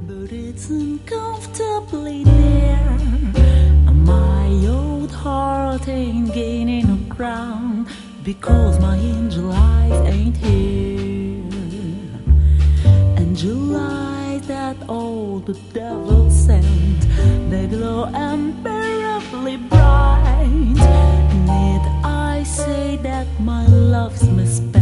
but it's uncomfortably near. My old heart ain't gaining no ground because my angel eyes ain't here. Angel eyes that all the devil sent, they glow unbearably bright. Need I say that my love's misspent?